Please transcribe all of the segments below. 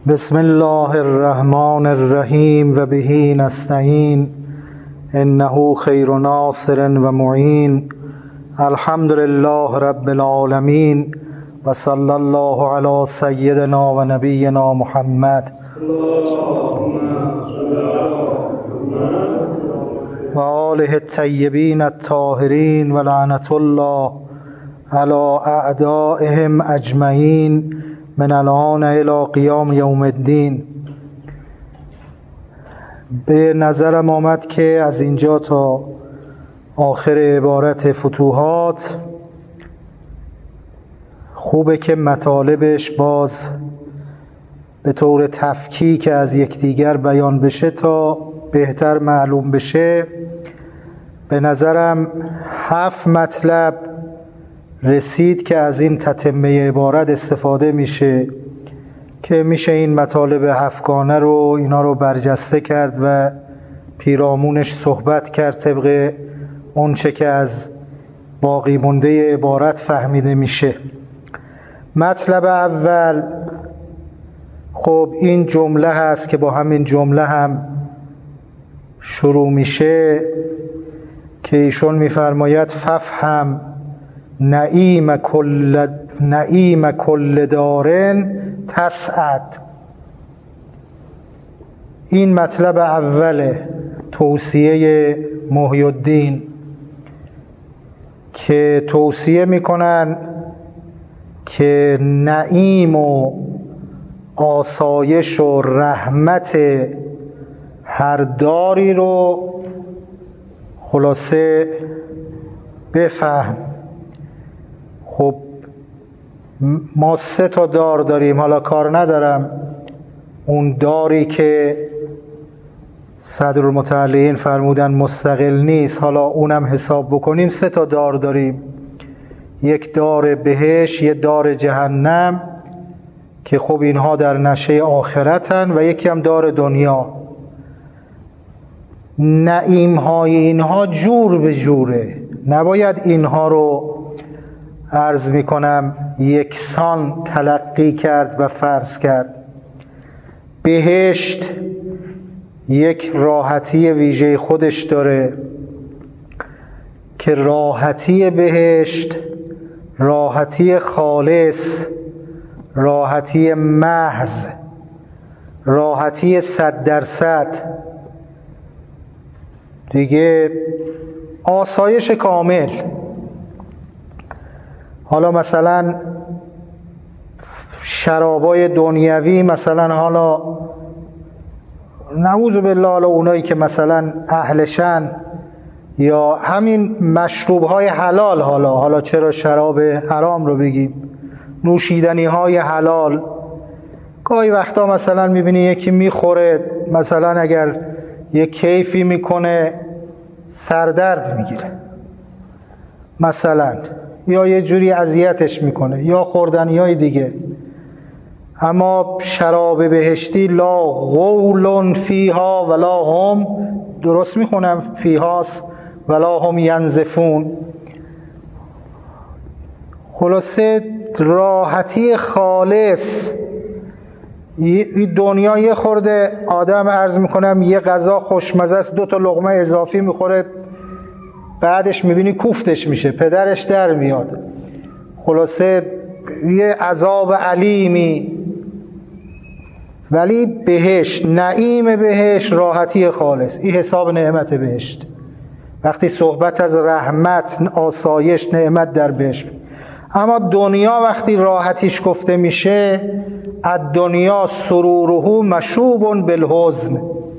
بسم الله الرحمن الرحیم و به نستعین انه خیر ناصر و معین. الحمد لله رب العالمین و صلی الله علی سیدنا و نبینا محمد و آله الطیبین الطاهرین و لعنت الله علی اعدائهم اجمعین من الان الی قیام یوم الدین. به نظرم آمد که از اینجا تا آخر عبارت فتوحات خوبه که مطالبش باز به طور تفکیک از یکدیگر بیان بشه تا بهتر معلوم بشه. به نظرم 7 مطلب رسید که از این تتمه عبارت استفاده میشه که میشه این مطالب 7 گانه رو اینا رو برجسته کرد و پیرامونش صحبت کرد طبق اون چه که از باقی مونده عبارت فهمیده میشه. مطلب اول خب این جمله هست که با همین جمله هم شروع میشه که ایشون میفرماید ففهم نعیم کل دارن تسعد. این مطلب اول توصیه محی الدین که توصیه میکنن که نعیم و آسایش و رحمت هر داری رو خلاصه بفهم. خب ما 3 تا دار داریم، حالا کار ندارم اون داری که صدرالمتعلقین فرمودن مستقل نیست حالا اونم حساب بکنیم. 3 تا دار داریم، یک دار بهشت، یک دار جهنم که خب اینها در نشه آخرتن و یکی هم دار دنیا. نعیم های اینها جور به جوره، نباید اینها رو عرض می کنم یکسان تلقی کرد و فرض کرد. بهشت یک راحتی ویژه خودش داره که راحتی بهشت راحتی خالص، راحتی محض، راحتی 100% دیگه، آسایش کامل. حالا مثلا شرابای دنیوی، مثلا حالا نعوذ بالله، حالا اونایی که مثلا اهلشن، یا همین مشروبهای حلال، حالا چرا شراب حرام رو بگیم، نوشیدنی های حلال. گاهی وقتا مثلا میبینی یکی میخوره، مثلا اگر یک کیفی میکنه سردرد میگیره مثلا، یا یه جوری اذیتش میکنه، یا خوردنی های دیگه. اما شراب بهشتی لا غول فیها ولا هم، درست میخونم فیهاست، ولا هم ینزفون. خلاصه راحتی خالص. دنیا یه خورده آدم عرض میکنم یه غذا خوشمزه است، 2 تا لقمه اضافی میخوره، بعدش میبینی کوفتش میشه، پدرش در میاد. خلاصه یه عذاب علیمی. ولی بهشت، نعیم بهشت راحتی خالص، این حساب نعمت بهشت. وقتی صحبت از رحمت، آسایش، نعمت در بهشت. اما دنیا وقتی راحتیش گفته میشه، الدنیا سروره مشوب بالحزن.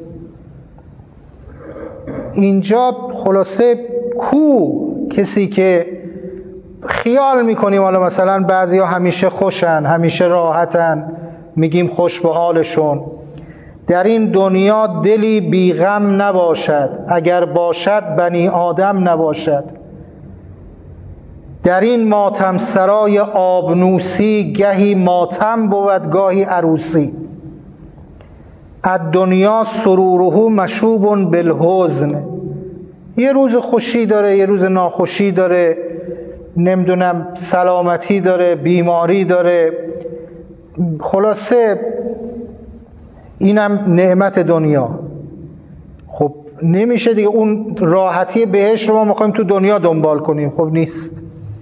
اینجا خلاصه کسی که خیال میکنیم حالا مثلا بعضیا همیشه خوشن، همیشه راحتن، میگیم خوش به حالشون. در این دنیا دلی بی غم نباشد، اگر باشد بنی آدم نباشد. در این ماتم سرای آبنوسی، گهی ماتم بود گاهی عروسی. الدنیا سروره مشوب بالحزن. یه روز خوشی داره، یه روز ناخوشی داره، نمیدونم سلامتی داره، بیماری داره. خلاصه اینم نعمت دنیا. خب نمیشه دیگه اون راحتی بهشت رو ما میخوایم تو دنیا دنبال کنیم، خب نیست.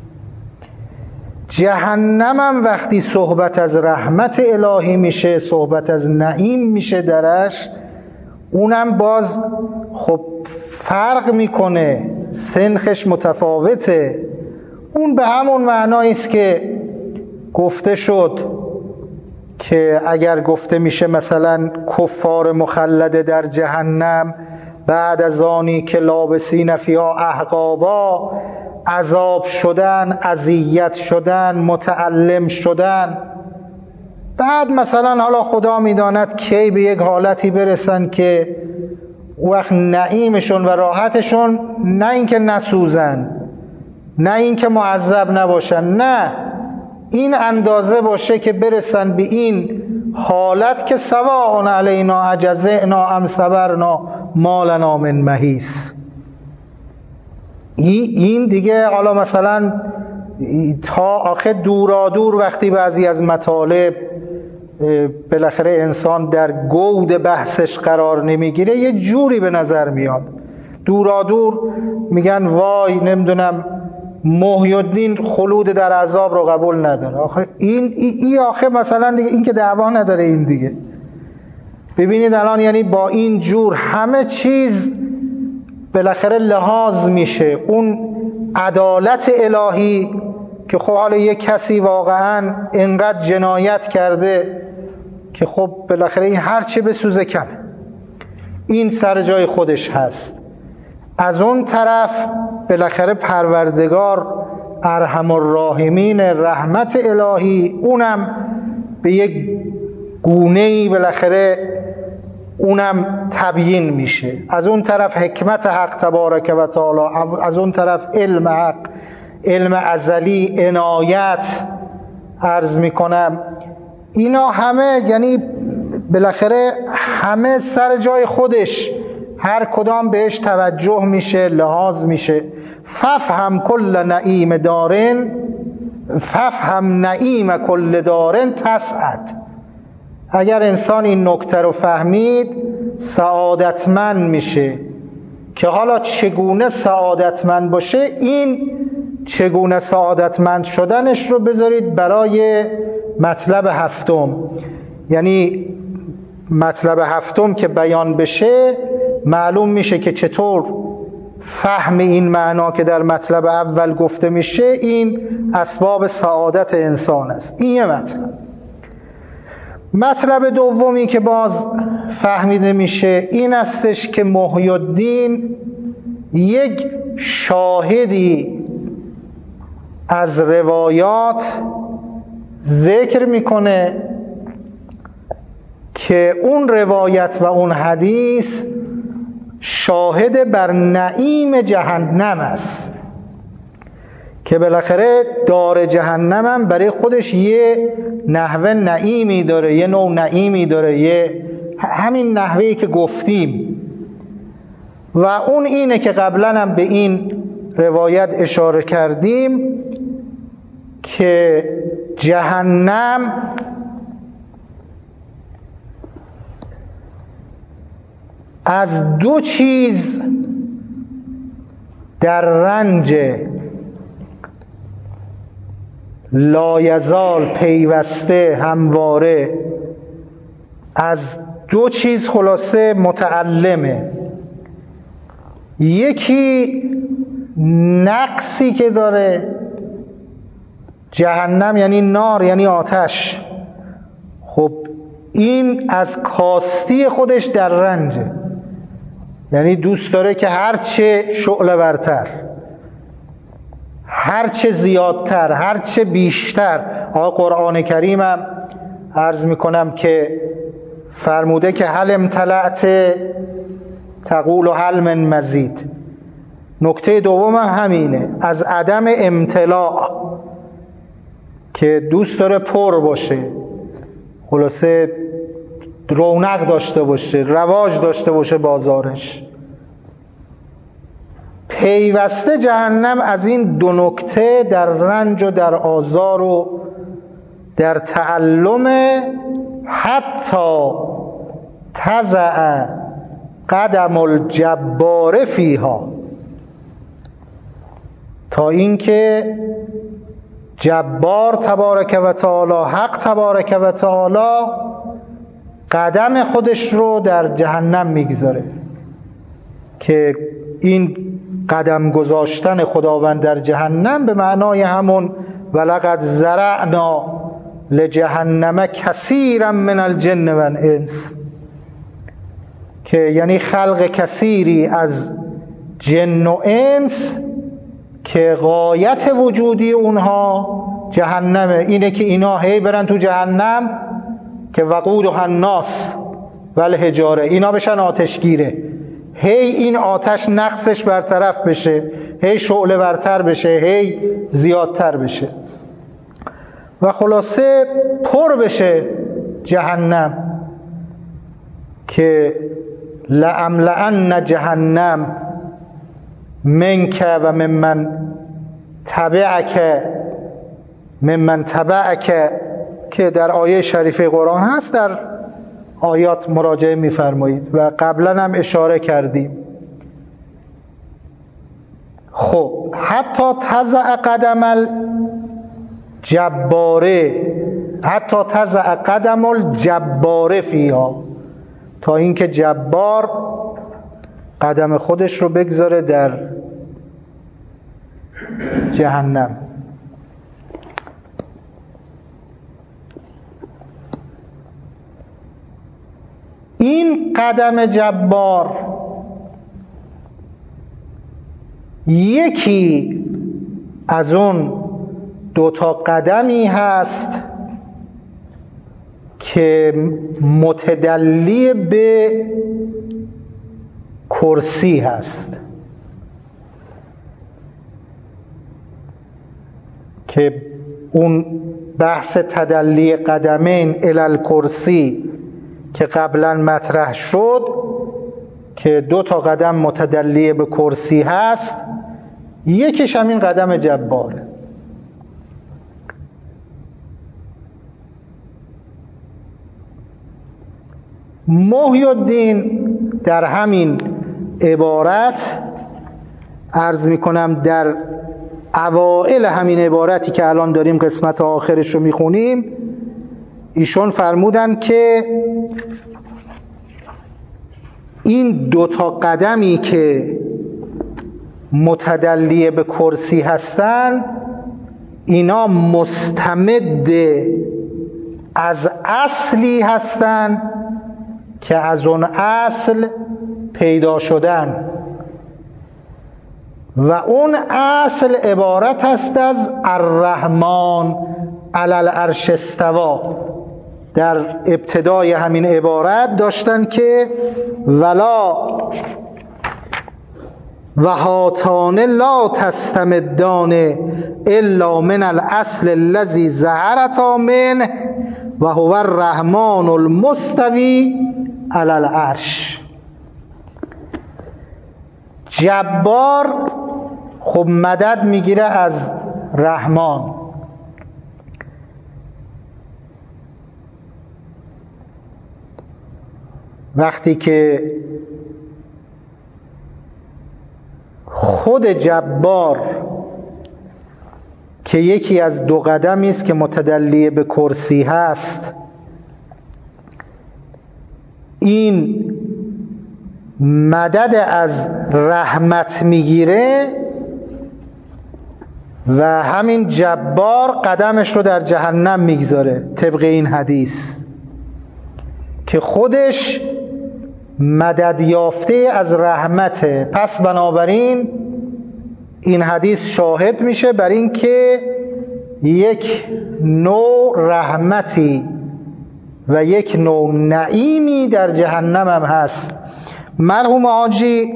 جهنم هم وقتی صحبت از رحمت الهی میشه، صحبت از نعیم میشه درش، اونم باز خب فرق میکنه، سنخش متفاوته. اون به همون معنایی است که گفته شد که اگر گفته میشه مثلا کفار مخلده در جهنم بعد از آنی که لابسین فیها احقابا، عذاب شدن، اذیت شدن، متألم شدن، بعد مثلا حالا خدا میداند کی به یک حالتی برسن که وقت نعیمشون و راحتشون نه اینکه نسوزن، نه اینکه معذب نباشن، نه این اندازه باشه که برسن به این حالت که سواء علینا اجزعنا ام صبرنا ما لنا من محیص. این دیگه حالا مثلا تا آخه دورادور وقتی بعضی از مطالب بالاخره انسان در گود بحثش قرار نمیگیره یه جوری به نظر میاد. دورادور میگن وای نمیدونم محی الدین خلود در عذاب رو قبول نداره. آخه این آخه مثلا دیگه این که دعوا نداره این دیگه. ببینید الان یعنی با این جور همه چیز بالاخره لحاظ میشه. اون عدالت الهی که خب حالا یک کسی واقعا انقدر جنایت کرده که خب بالاخره این هرچی بسوزه کمه، این سر جای خودش هست. از اون طرف بالاخره پروردگار ارحم الراحمین، رحمت الهی اونم به یک گونه‌ای بالاخره اونم تبیین میشه. از اون طرف حکمت حق تبارک و تعالی، از اون طرف علم حق، علم ازلی، عنایت عرض میکنم، اینا همه یعنی بالاخره همه سر جای خودش، هر کدام بهش توجه میشه، لحاظ میشه. ففهم کل نعیم دارن، ففهم نعیم کل دارن تسعد. اگر انسان این نکته رو فهمید سعادتمند میشه. که حالا چگونه سعادتمند باشه، این چگونه سعادتمند شدنش رو بذارید برای مطلب هفتم. یعنی مطلب هفتم که بیان بشه معلوم میشه که چطور فهم این معنا که در مطلب اول گفته میشه این اسباب سعادت انسان است. این یه مطلب. مطلب دومی که باز فهمیده میشه این استش که محی الدین یک شاهدی از روایات ذکر میکنه که اون روایت و اون حدیث شاهد بر نعیم جهنم است، که بالاخره دار جهنم هم برای خودش یه نحوه نعیمی داره، یه نوع نعیمی داره، یه همین نحوهی که گفتیم. و اون اینه که قبلا هم به این روایت اشاره کردیم که جهنم از دو چیز در رنج لایزال پیوسته همواره، از دو چیز خلاصه متعلمه. یکی نقصی که داره جهنم، یعنی نار، یعنی آتش. خب این از کاستی خودش در رنجه، یعنی دوست داره که هرچه شعله ورتر، هرچه زیادتر، هرچه بیشتر. قرآن کریم هم عرض میکنم که فرموده که هل امتلأت تقول هل من مزید. نکته دوم همینه، از عدم امتلاع، که دوست داره پر باشه، خلاصه رونق داشته باشه، رواج داشته باشه بازارش. پیوسته جهنم از این دو نکته در رنج و در آزار و در تعلم، حتی تضع قدم الجبار فیها، تا اینکه جبار تبارک و تعالی، حق تبارک و تعالی قدم خودش رو در جهنم میگذاره. که این قدم گذاشتن خداوند در جهنم به معنای همون ولقد زرعنا لجهنم کثیرا من الجن و الانس، که یعنی خلق کثیری از جن و انس که غایت وجودی اونها جهنمه. اینه که اینا هی برن تو جهنم که وقودها الناس والحجاره، اینا بشن آتشگیره، هی این آتش نقصش برطرف بشه، هی شعله برتر بشه، هی زیادتر بشه و خلاصه پر بشه جهنم. که لأملأن جهنم منک و ممن تبعک که در آیه شریفه قرآن هست، در آیات مراجعه می‌فرمایید و قبلا هم اشاره کردیم. خب حتی تضع قدم الجباره، حتی تضع قدم الجباره فیها، تا اینکه جبار قدم خودش رو بگذاره در جهنم. این قدم جبار یکی از اون دوتا قدمی هست که متدلی به کرسی هست، که اون بحث تدلی قدمین الی الکرسی که قبلا مطرح شد که دو تا قدم متدلی به کرسی هست، یکیش همین قدم جباره. محی الدین در همین عبارت، عرض میکنم در اوائل همین عبارتی که الان داریم قسمت آخرش رو میخونیم، ایشون فرمودن که این دوتا قدمی که متدلی به کرسی هستن، اینا مستمد از اصلی هستن که از اون اصل پیدا شدن و اون اصل عبارت است از الرحمن علی العرش استوی. در ابتدای همین عبارت داشتن که ولا و هاتان لا تستمدان الا من الاصل الذي ظهرتا منه و هو الرحمن المستوی علی العرش. جبار خب مدد میگیره از رحمان، وقتی که خود جبار که یکی از دو قدمی است که متدلی به کرسی هست، این مدد از رحمت میگیره و همین جبار قدمش رو در جهنم میگذاره طبق این حدیث که خودش مدد یافته از رحمته. پس بنابراین این حدیث شاهد میشه بر این که یک نوع رحمتی و یک نوع نعیمی در جهنم هم هست. مرحوم حاجی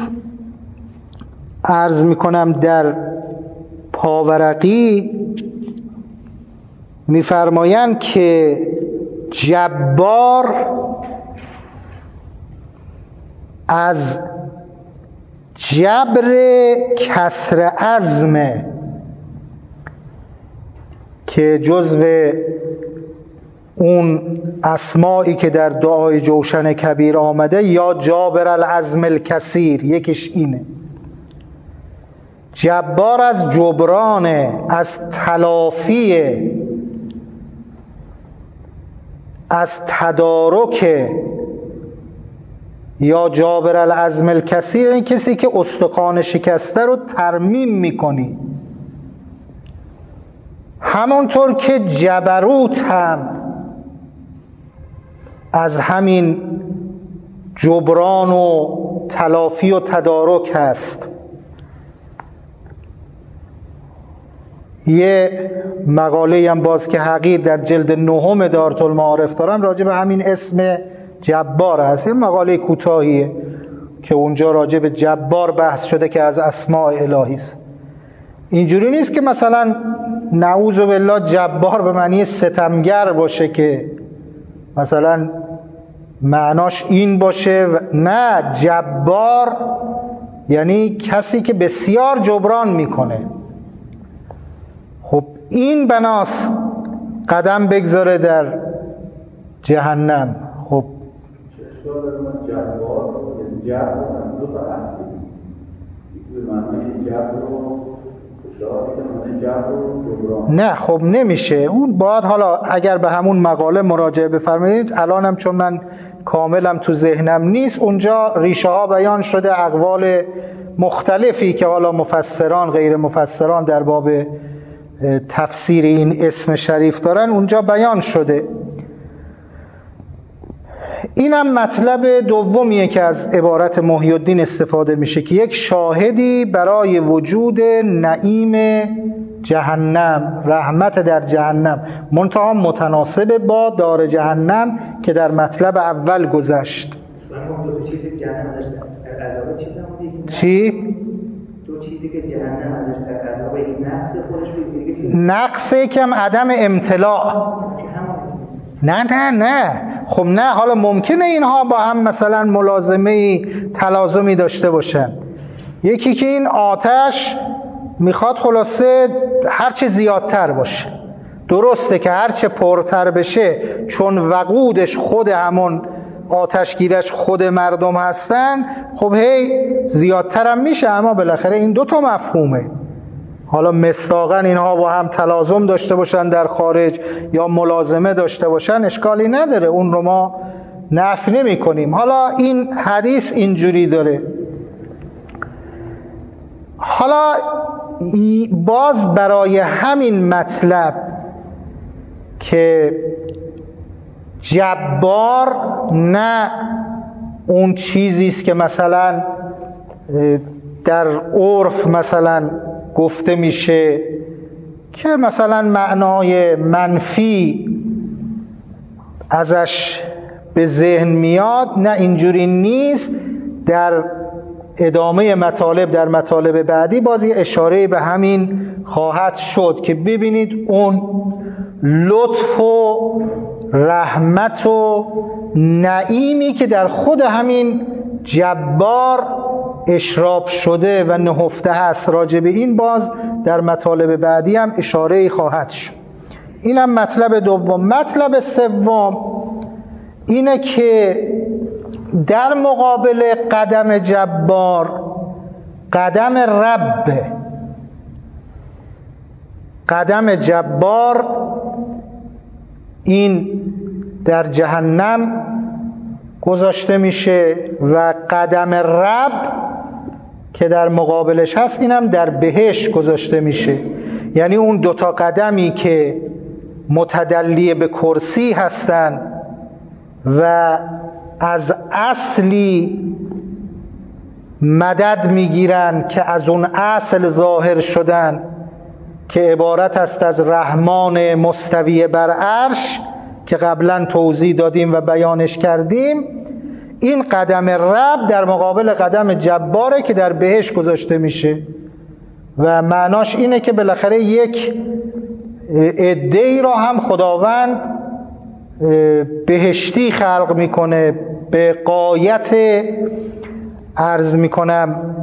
عرض میکنم در پاورقی میفرمایند که جبار از جبر کسر عزمه که جزو اون اسمایی که در دعای جوشن کبیر آمده، یا جابر العزم الکثیر، یکیش اینه. جبار از جبرانه، از تلافیه، از تدارک. یا جابر العزم الکثیر، این کسی که استخوان شکسته رو ترمیم میکنی. همونطور که جبروت هم از همین جبران و تلافی و تدارک هست. یه مقاله هم باز که حقیر در جلد 9 دارالمعارف دارن راجع به همین اسم جبار هست. یه مقاله کوتاهیه که اونجا راجع به جبار بحث شده که از اسماء الهی است. اینجوری نیست که مثلا نعوذ بالله جبار به معنی ستمگر باشه که مثلا معناش این باشه. نه، جبار یعنی کسی که بسیار جبران میکنه. خب این بناس قدم بگذاره در جهنم. خب نه، خب نمیشه. اون باید حالا اگر به همون مقاله مراجعه بفرمایید، الانم چون من کاملم تو ذهنم نیست، اونجا ریشه ها بیان شده، اقوال مختلفی که حالا مفسران غیر مفسران در باب تفسیر این اسم شریف دارن اونجا بیان شده. اینم مطلب دومیه که از عبارت محی الدین استفاده میشه که یک شاهدی برای وجود نعیم جهنم، رحمت در جهنم، منتها متناسب با دار جهنم که در مطلب اول گذشت. چی؟ دو چیزی که جهنم ازش در عذاب، یک نقص خودش بگیره، نقص یکم عدم امتلاع. نه خب نه، حالا ممکنه اینها با هم مثلا ملازمه تلازمی داشته باشن. یکی که این آتش میخواد خلاصه هرچه زیادتر باشه. درسته که هرچه پرتر بشه، چون وقودش خود همون آتشگیرش خود مردم هستن، خب هی زیادتر هم میشه. اما بالاخره این دوتا مفهومه. حالا مصداقاً اینها با هم تلازم داشته باشن در خارج یا ملازمه داشته باشن اشکالی نداره، اون رو ما نفی نمی کنیم. حالا این حدیث اینجوری داره. حالا باز برای همین مطلب که جبار نه اون چیزیست که مثلا در عرف مثلا گفته میشه که مثلا معنای منفی ازش به ذهن میاد، نه اینجوری نیست. در ادامه مطالب، در مطالب بعدی بازی اشاره به همین خواهد شد که ببینید اون لطف و رحمت و نعیمی که در خود همین جبار اشراب شده و نهفته هست، راجع به این باز در مطالب بعدی هم اشاره خواهد شد. اینم مطلب دوم. مطلب سوم اینه که در مقابل قدم جبار قدم رب. قدم جبار این در جهنم گذاشته میشه و قدم رب که در مقابلش هست اینم در بهشت گذاشته میشه. یعنی اون دوتا قدمی که متدلی به کرسی هستن و از اصلی مدد میگیرن که از اون اصل ظاهر شدن که عبارت است از رحمان مستوی بر عرش که قبلا توضیح دادیم و بیانش کردیم. این قدم رب در مقابل قدم جباره که در بهشت گذاشته میشه و معناش اینه که بالاخره یک عده‌ای را هم خداوند بهشتی خلق میکنه به غایت عرض میکنم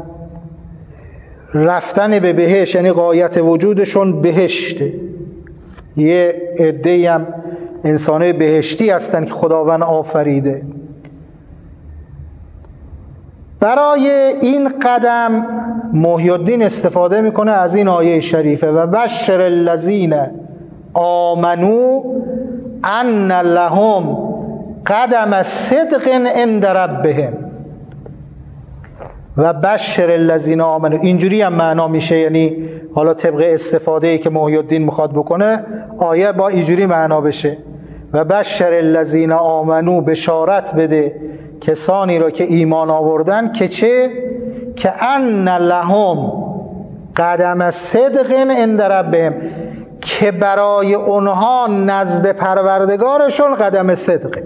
رفتن به بهشت، یعنی غایت وجودشون بهشته. یه عده‌ای هم انسان‌های بهشتی هستند که خداوند آفریده. برای این قدم محی الدین استفاده میکنه از این آیه شریفه و بشر الذین آمنوا ان لهم قدم صدق عند ربهم و بشر الذین آمنوا. اینجوری هم معنا میشه، یعنی حالا طبق استفاده‌ای که محی الدین میخواد بکنه آیه با اینجوری معنا بشه و بشر الذین آمنوا، بشارت بده کسانی را که ایمان آوردن که چه؟ که ان لهم قدم صدق عند ربهم، که برای اونها نزد پروردگارشون قدم صدقه.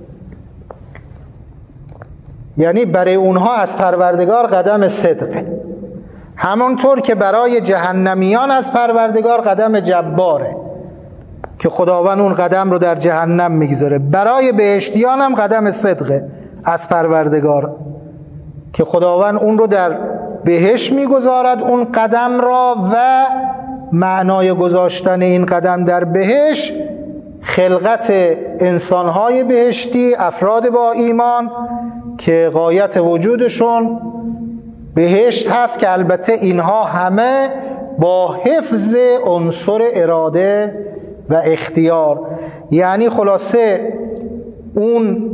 یعنی برای اونها از پروردگار قدم صدقه، همونطور که برای جهنمیان از پروردگار قدم جباره که خداوند اون قدم رو در جهنم میگذاره. برای بهشتیان هم قدم صدقه از پروردگار که خداوند اون رو در بهشت میگذارد اون قدم را، و معنای گذاشتن این قدم در بهشت خلقت انسانهای بهشتی، افراد با ایمان که غایت وجودشون بهشت هست، که البته اینها همه با حفظ عنصر اراده و اختیار. یعنی خلاصه اون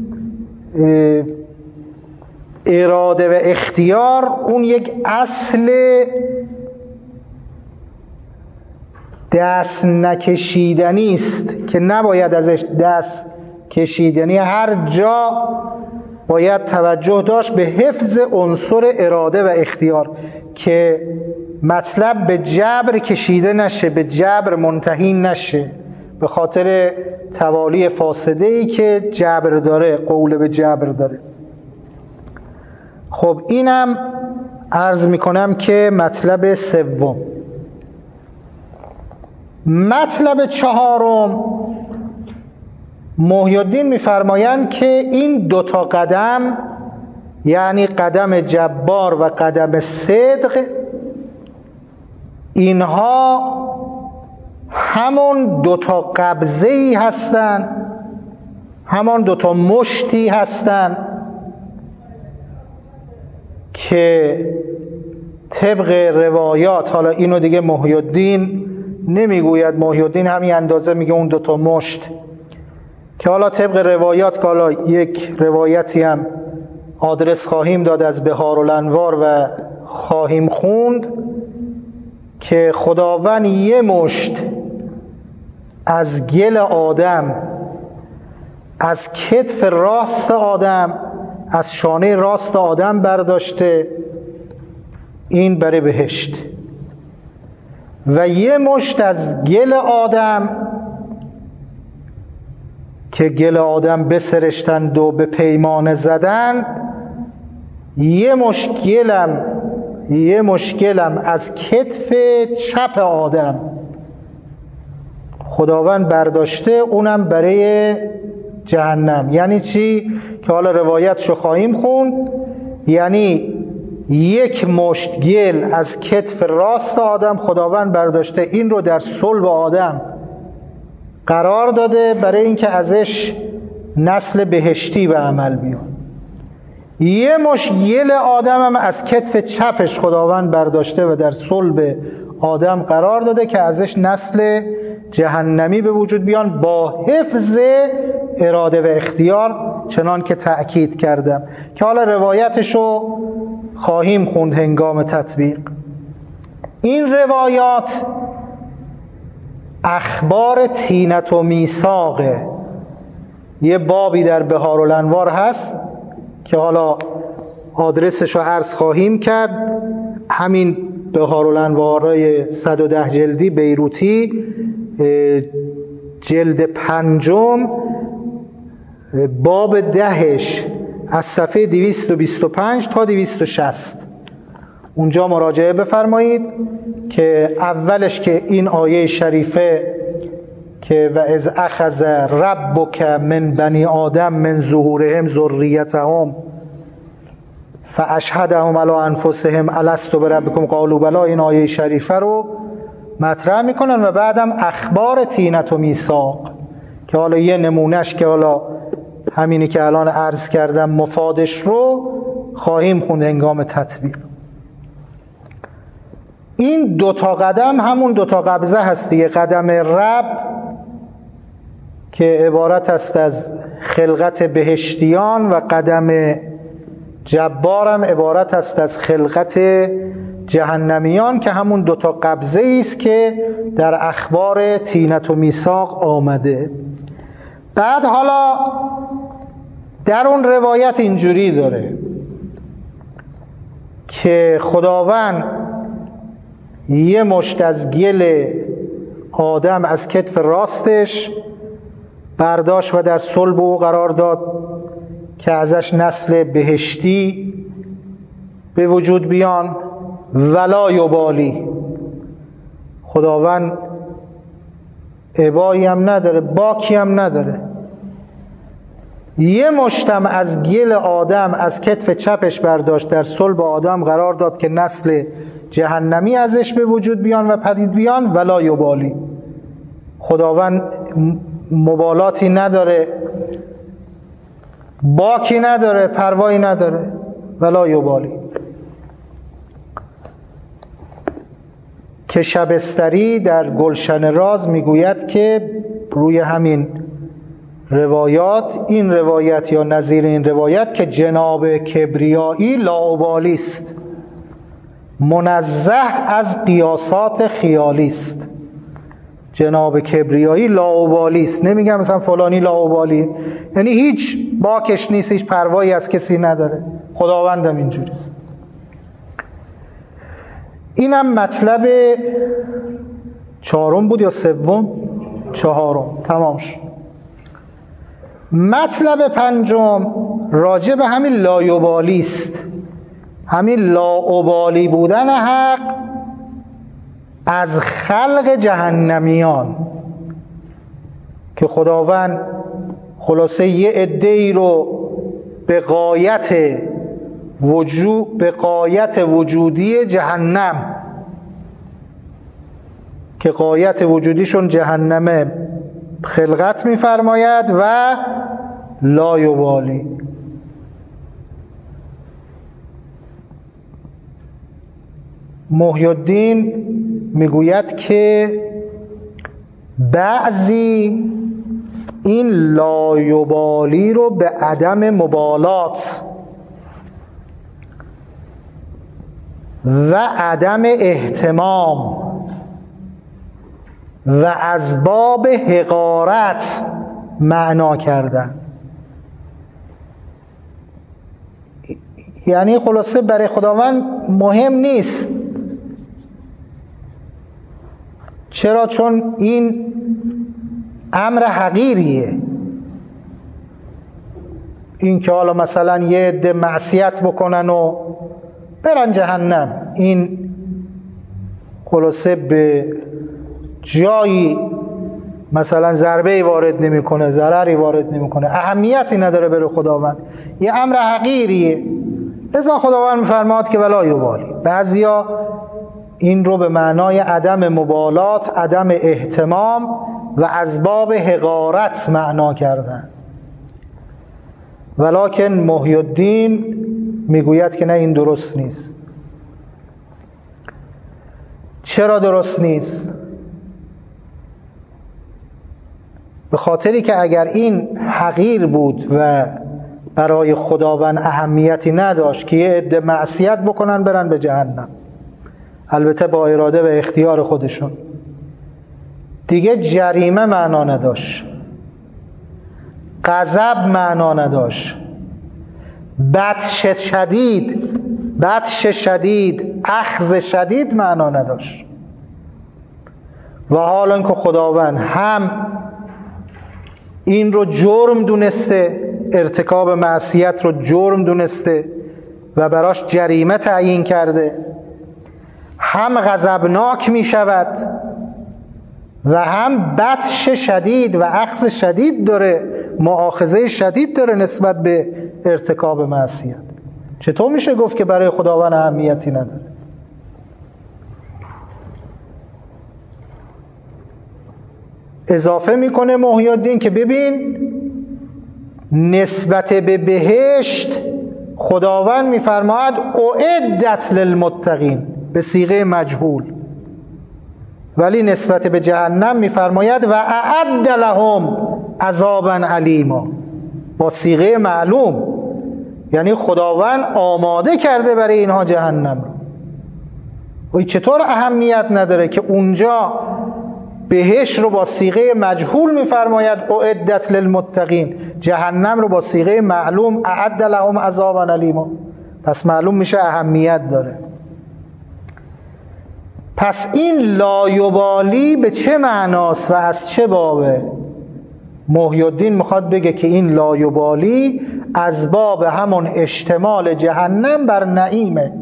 اراده و اختیار اون یک اصل دست نکشیدنی است که نباید ازش دست کشید، یعنی هر جا باید توجه داشت به حفظ عنصر اراده و اختیار که مطلب به جبر کشیده نشه، به جبر منتهی نشه، به خاطر توالی فاسده‌ای که جبر داره، قول به جبر داره. خب اینم عرض میکنم که مطلب سوم. مطلب چهارم، محی الدین میفرمایند که این دوتا قدم، یعنی قدم جبار و قدم صدق، اینها همون دوتا قبضه‌ای هستند، همون دوتا مشتی هستند که طبق روایات، حالا اینو دیگه محی الدین نمیگوید، محی الدین همین اندازه میگه اون دوتا مشت، که حالا طبق روایات، که حالا یک روایتی هم آدرس خواهیم داد از بهارالانوار و خواهیم خوند که خداوند یه مشت از گل آدم، از کتف راست آدم، از شانه راست آدم برداشته، این برای بهشت، و یه مشت از گل آدم که گل آدم بسرشتند و به پیمانه زدند، یه مشکلم از کتف چپ آدم خداوند برداشته، اونم برای جهنم. یعنی چی؟ که حالا روایتشو خواهیم خوند. یعنی یک مشت گل از کتف راست آدم خداوند برداشته، این رو در صلب آدم قرار داده برای اینکه ازش نسل بهشتی به عمل بیاد. یه مشت گل آدم هم از کتف چپش خداوند برداشته و در صلب آدم قرار داده که ازش نسل جهنمی به وجود بیان، با حفظ اراده و اختیار، چنان که تأکید کردم که حالا روایتشو خواهیم خوند هنگام تطبیق. این روایات اخبار تینت و میثاقه. یه بابی در بهارالانوار هست که حالا آدرسشو عرض خواهیم کرد، همین بهارالانوارای 110 جلدی بیروتی، جلد 5 باب 10 از صفحه 225 تا 260. اونجا مراجعه بفرمایید که اولش که این آیه شریفه که و از اخذ ربک من بنی آدم من ظهورهم ذریتهم فاشهدهم علی انفسهم الست بربکم قالوا بلی، این آیه شریفه رو مطرح میکنن و بعدم اخبار تینت و میثاق که حالا یه نمونهش که حالا همینی که الان عرض کردم مفادش رو خواهیم خوند هنگام تطبیق. این دوتا قدم همون دوتا قبضه هست دیگه. قدم رب که عبارت است از خلقت بهشتیان و قدم جبار هم عبارت است از خلقت جهنمیان که همون دوتا قبضه است که در اخبار تینت و میثاق آمده. بعد حالا در اون روایت اینجوری داره که خداوند یه مشت از گل آدم از کتف راستش برداشت و در صلب او قرار داد که ازش نسل بهشتی به وجود بیان. ولا یبالی، خداوند ابایی هم نداره، باکی هم نداره. یه مشتم از گل آدم از کتف چپش برداشت در صلب آدم قرار داد که نسل جهنمی ازش به وجود بیان و پدید بیان. ولا یبالی، خداوند مبالاتی نداره، باکی نداره، پروایی نداره. ولا یبالی. که شبستری در گلشن راز میگوید که روی همین روایات، این روایت یا نظیر این روایت، که جناب کبریایی لاابالی است، منزه از قیاسات خیالی است. جناب کبریایی لاابالی است، نمیگم مثلا فلانی لاابالی، یعنی هیچ باکش نیست، هیچ پروایی از کسی نداره. خداوندم اینجوری است. اینم مطلب چهارم بود یا سوم؟ چهارم. تمام شد. مطلب پنجم راجع به همین لایبالی است. همین لاابالی بودن حق از خلق جهنمیان که خداوند خلاصه یه عده‌ای رو به غایت وجودی جهنم، که غایت وجودیشون جهنم، خلقت می‌فرماید و لا یبالی. محی الدین میگوید که بعضی این لا یبالی رو به عدم مبالات و عدم اهتمام و اسباب حقارت معنا کردن. یعنی خلاصه برای خداوند مهم نیست. چرا؟ چون این امر حقیریه. این که حالا مثلا یه عده معصیت بکنن و برن جهنم، این خلاصه به جایی مثلا ضربه‌ای وارد نمی‌کنه، ضرری وارد نمی‌کنه، اهمیتی نداره برای خداوند، یه امر حقیریه. لذا خداوند می‌فرماد که ولا یبالی. بعضیا این رو به معنای عدم مبالات، عدم اهتمام و اسباب حقارت معنا کردن. ولکن محی الدین میگوید که نه، این درست نیست. چرا درست نیست؟ به خاطری که اگر این حقیر بود و برای خداوند اهمیتی نداشت که یه عده معصیت بکنن برن به جهنم، البته با اراده و اختیار خودشون، دیگه جریمه معنا نداشت، غضب معنا نداشت، بطش شدید، اخذ شدید معنا نداشت. و حالا اینکه خداوند هم این رو جرم دونسته، ارتکاب معصیت رو جرم دونسته و براش جریمه تعیین کرده، هم غضبناک می شود و هم بطش شدید و اخذ شدید داره، مؤاخذه شدید داره نسبت به ارتکاب معصیت. چطور میشه گفت که برای خداوند اهمیتی نداره؟ اضافه میکنه محی الدین که ببین نسبت به بهشت خداوند میفرماید اعدت للمتقین به صیغه مجهول، ولی نسبت به جهنم میفرماید و اعد لهم عذابا علیما با صیغه معلوم، یعنی خداوند آماده کرده برای اینها جهنم رو. چطور اهمیت نداره که اونجا بهشت رو با صیغه مجهول میفرماید اعدت للمتقین، جهنم رو با صیغه معلوم اعد لهم عذابا علیما، پس معلوم میشه اهمیت داره. پس این لایبالی به چه معناست و از چه بابه؟ محی الدین میخواد بگه که این لایبالی از باب همون اشتمال جهنم بر نعیمه،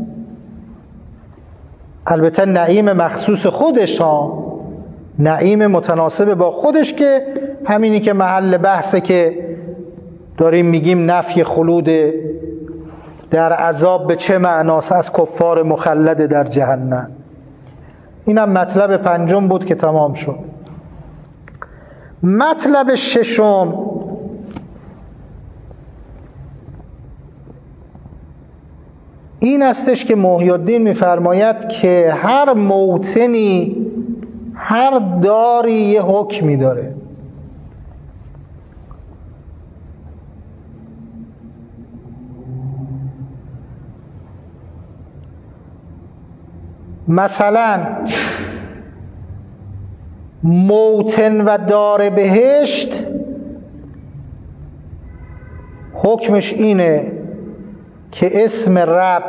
البته نعیم مخصوص خودش ها، نعیم متناسب با خودش که همینی که محل بحثه که داریم میگیم نفی خلود در عذاب به چه معناست از کفار مخلد در جهنم. اینم مطلب پنجم بود که تمام شد. مطلب ششم این استش که محی الدین میفرماید که هر موطنی، هر داری یه حکمی داره. مثلا موطن و دار بهشت حکمش اینه که اسم رب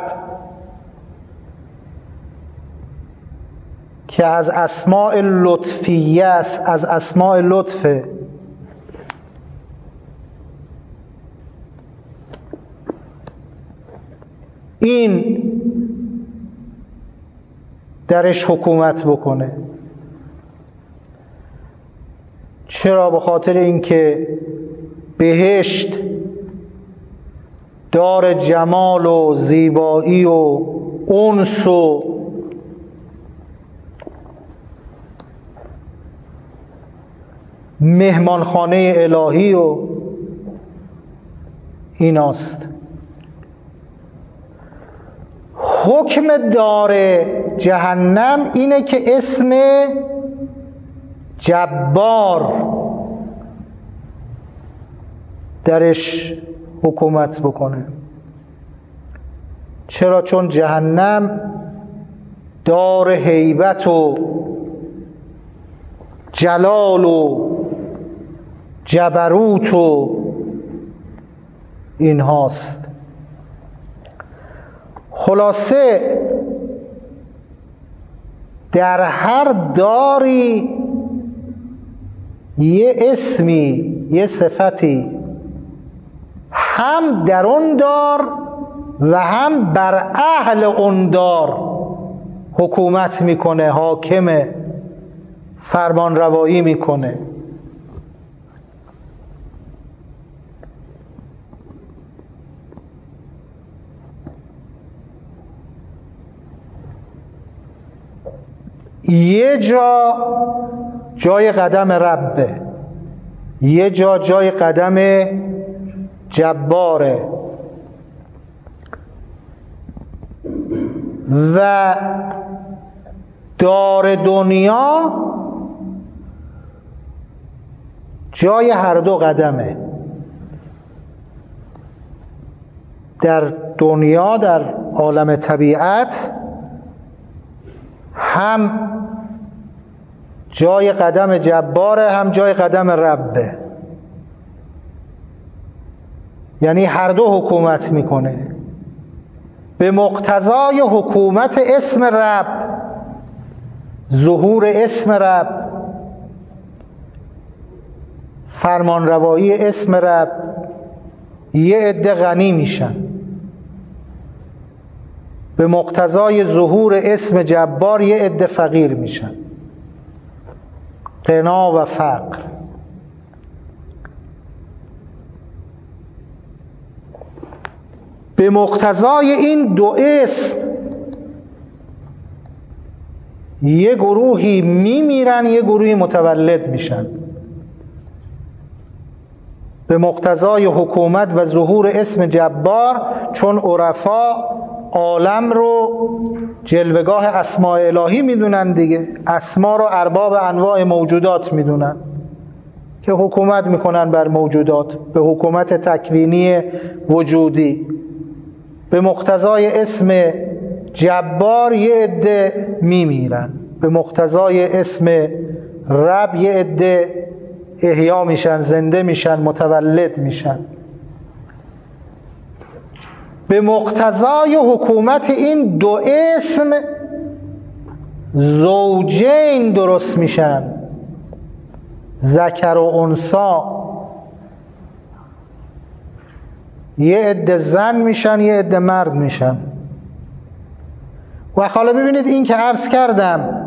که از اسماء لطفیه است، از اسماء لطفه، این درش حکومت بکنه. چرا؟ به خاطر اینکه بهشت دار جمال و زیبایی و انس و مهمانخانه الهی و ایناست. حکم دار جهنم اینه که اسم جبار درش حکومت بکنه. چرا؟ چون جهنم دار هیبت و جلال و جبروت و این هاست. خلاصه در هر داری یه اسمی، یه صفتی هم در اون دار و هم بر اهل اون دار حکومت میکنه، حاکمه، فرمان روایی میکنه. یه جا جای قدم ربه، یه جا جای قدم جباره و دار دنیا جای هر دو قدمه. در دنیا، در عالم طبیعت، هم جای قدم جباره هم جای قدم ربه، یعنی هر دو حکومت میکنه. به مقتضای حکومت اسم رب، ظهور اسم رب، فرمانروایی اسم رب، یه عده غنی میشن. به مقتضای ظهور اسم جبار یه عده فقیر میشن. غنا و فقر. به مقتضای این دو اسم یه گروهی میمیرن، یه گروهی متولد میشن. به مقتضای حکومت و ظهور اسم جبار، چون عرفا عالم رو جلوگاه اسماء الهی میدونن دیگه، اسما رو ارباب انواع موجودات میدونن که حکومت میکنن بر موجودات به حکومت تکوینی وجودی. به مقتضای اسم جبار یه عده میمیرن، به مقتضای اسم رب یه عده احیا میشن، زنده میشن، متولد میشن. به مقتضای حکومت این دو اسم زوجین درست میشن، ذکر و انثی، یه عده زن میشن یه عده مرد میشن. و حالا ببینید این که عرض کردم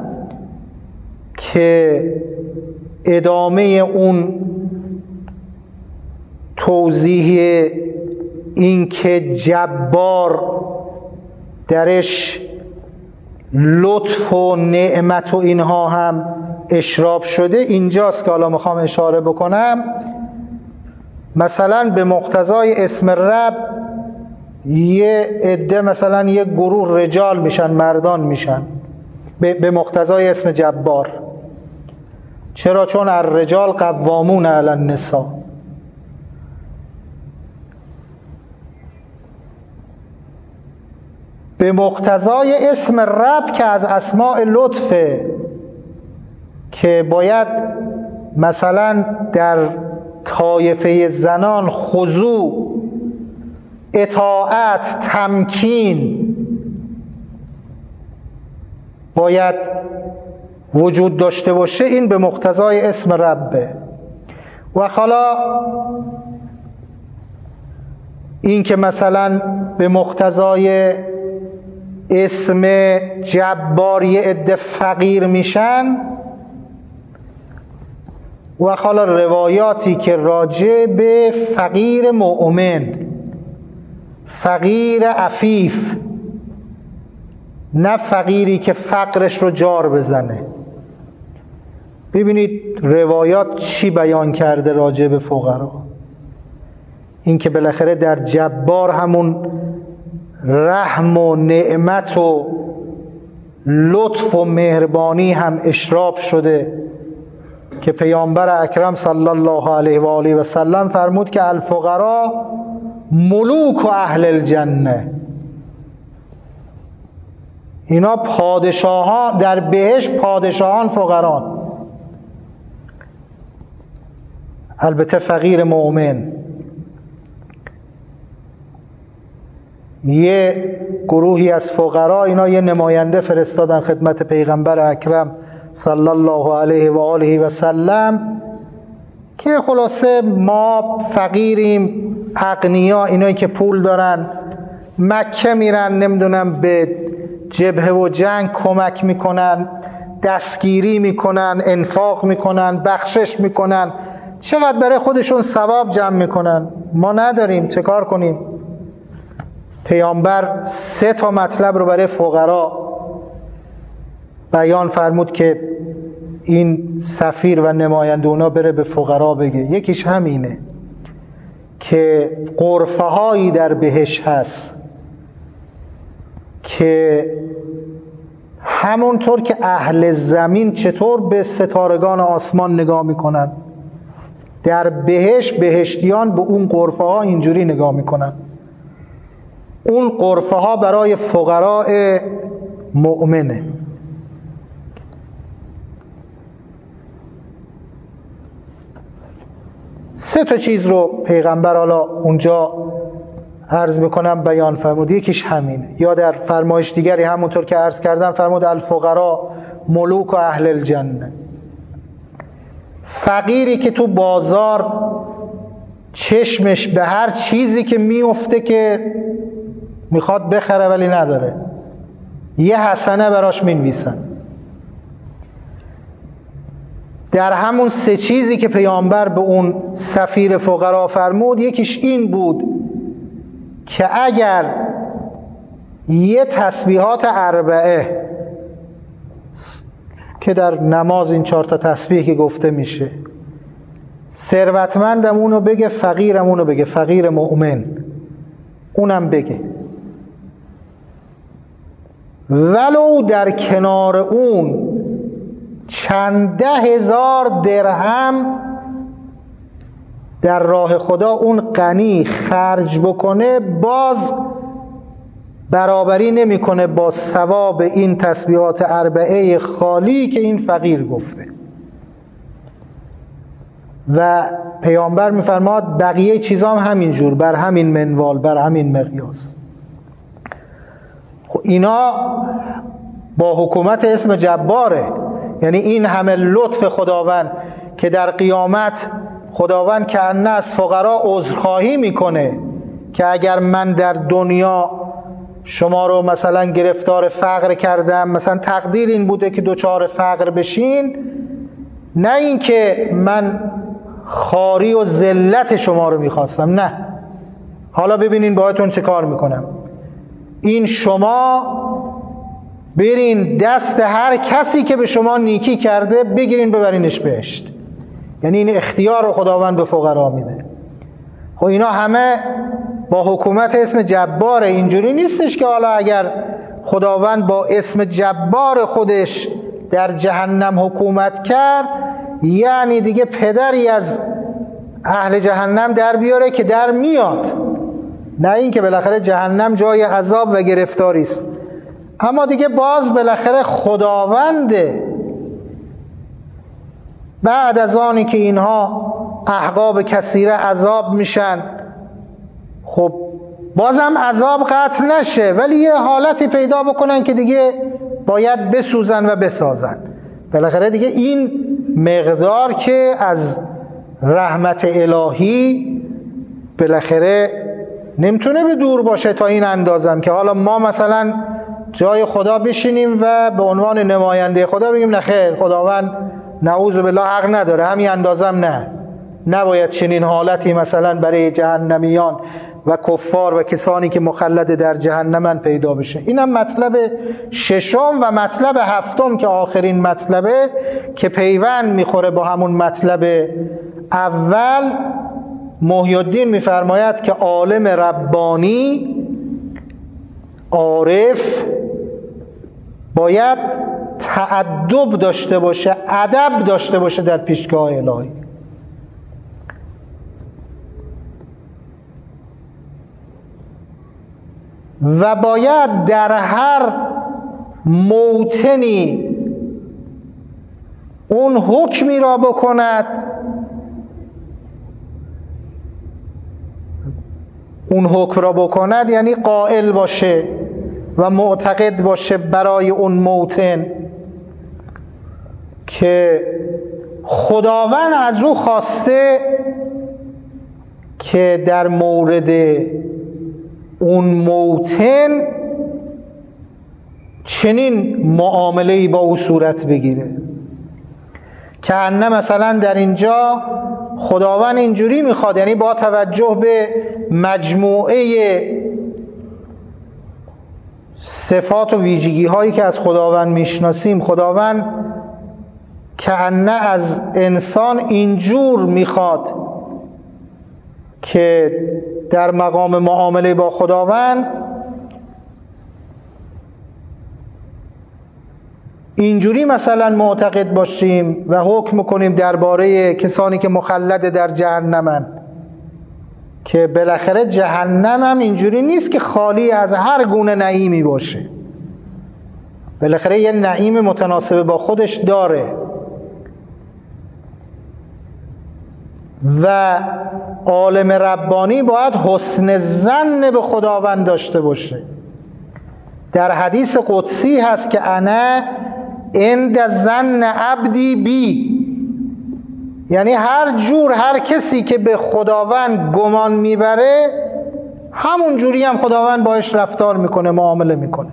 که ادامه اون توضیح این که جبار درش لطف و نعمت و اینها هم اشراب شده، اینجاست که حالا میخوام اشاره بکنم. مثلا به مقتضای اسم رب یه عده، مثلا یه گروه رجال میشن، مردان میشن به مقتضای اسم جبار. چرا؟ چون الرجال قوامون علی النساء. به مقتضای اسم رب که از اسماء لطفه، که باید مثلا در طایفه زنان خضوع، اطاعت، تمکین باید وجود داشته باشه، این به مقتضای اسم ربه. و حالا این که مثلا به مقتضای اسم جبار یه عده فقیر میشن، و حالا روایاتی که راجع به فقیر مؤمن، فقیر عفیف، نه فقیری که فقرش رو جار بزنه. ببینید روایات چی بیان کرده راجع به فقرا. این که بالاخره در جبار همون رحم و نعمت و لطف و مهربانی هم اشراب شده که پیامبر اکرم صلی الله علیه و آله و سلم فرمود که الفقراء ملوک و اهل الجنه. اینا پادشاهان در بهشت، پادشاهان فقران. البته فقیر مؤمن. یه گروهی از فقرا، اینا یه نماینده فرستادن خدمت پیغمبر اکرم صلی الله علیه و آله و سلم که خلاصه ما فقیریم، اغنیا اینایی که پول دارن مکه میرن، نمیدونم به جبهه و جنگ کمک میکنن، دستگیری میکنن، انفاق میکنن، بخشش میکنن، چقدر برای خودشون ثواب جمع میکنن. ما نداریم، چه کار کنیم؟ پیامبر 3 مطلب رو برای فقرا بیان فرمود که این سفیر و نماینده اونا بره به فقرا بگه. یکیش همینه که غرفه هایی در بهشت هست که همونطور که اهل زمین چطور به ستارگان آسمان نگاه میکنن، در بهشت بهشتیان به اون غرفه ها اینجوری نگاه میکنن. اون غرفه ها برای فقراء مؤمنه. سه تا چیز رو پیغمبر حالا اونجا عرض میکنم بیان فرمود. یکیش همینه، یا در فرمایش دیگری همونطور که عرض کردم فرمود الفقراء ملوک و اهل الجنه. فقیری که تو بازار چشمش به هر چیزی که میفته که میخواد بخره ولی نداره، یه حسنه براش مینویسن. در همون 3 چیزی که پیامبر به اون سفیر فقرا فرمود، یکیش این بود که اگر یه تسبیحات 4 که در نماز این 4 تا تسبیح که گفته میشه، ثروتمندم اونو بگه، فقیرم اونو بگه، فقیر مؤمن اونم بگه، ولو در کنار اون چند 10,000 درهم در راه خدا اون غنی خرج بکنه، باز برابری نمیکنه با ثواب این تسبیحات 40 خالی که این فقیر گفته. و پیامبر میفرماد بقیه چیزام همینجور، بر همین منوال، بر همین مقیاس. اینا با حکومت اسم جباره، یعنی این همه لطف خداوند که در قیامت خداوند کأنه از فقرا عذرخواهی میکنه که اگر من در دنیا شما رو مثلا گرفتار فقر کردم، مثلا تقدیر این بوده که دوچار فقر بشین، نه این که من خواری و ذلت شما رو میخواستم، نه، حالا ببینین باهاتون چه کار میکنم. این شما برین دست هر کسی که به شما نیکی کرده بگیرین ببرینش بهشت. یعنی این اختیار رو خداوند به فقرا میده. خب اینا همه با حکومت اسم جباره. اینجوری نیستش که حالا اگر خداوند با اسم جبار خودش در جهنم حکومت کرد یعنی دیگه پدری از اهل جهنم در بیاره که در میاد. نه این که بالاخره جهنم جای عذاب و گرفتاری است، اما دیگه باز بالاخره خداونده. بعد از آنی که اینها احقاب کثیره عذاب میشن، خب بازم عذاب قطع نشه، ولی یه حالتی پیدا بکنن که دیگه باید بسوزن و بسازن. بالاخره دیگه این مقدار که از رحمت الهی بالاخره نمیتونه به دور باشه تا این اندازم که حالا ما مثلا جای خدا بشینیم و به عنوان نماینده خدا بگیم نه خیر، خداوند نعوذ بالله حق نداره، همین اندازم نه، نباید چنین حالتی مثلا برای جهنمیان و کفار و کسانی که مخلد در جهنمن پیدا بشه. اینم مطلب ششم و مطلب هفتم که آخرین مطلبه که پیوند میخوره با همون مطلب اول. محی الدین میفرماید که عالم ربانی عارف باید تأدب داشته باشه، ادب داشته باشه در پیشگاه الهی. و باید در هر موطنی اون حکمی را بکند، اون حکم را بکند یعنی قائل باشه و معتقد باشه برای اون موطن که خداوند از او خواسته که در مورد اون موطن چنین معامله‌ای با او صورت بگیره. که انه مثلا در اینجا خداوند اینجوری میخواد، یعنی با توجه به مجموعه صفات و ویژگی هایی که از خداوند میشناسیم، خداوند که انه از انسان اینجور میخواد که در مقام معامله با خداوند اینجوری مثلا معتقد باشیم و حکم کنیم درباره کسانی که مخلد در جهنمن که بالاخره جهنم هم اینجوری نیست که خالی از هر گونه نعیمی باشه، بالاخره یه نعیم متناسب با خودش داره. و عالم ربانی باید حسن ظن به خداوند داشته باشه. در حدیث قدسی هست که انا عند ظن عبدی بی، یعنی هر جور هر کسی که به خداوند گمان میبره همون جوری هم خداوند باش رفتار میکنه، معامله میکنه.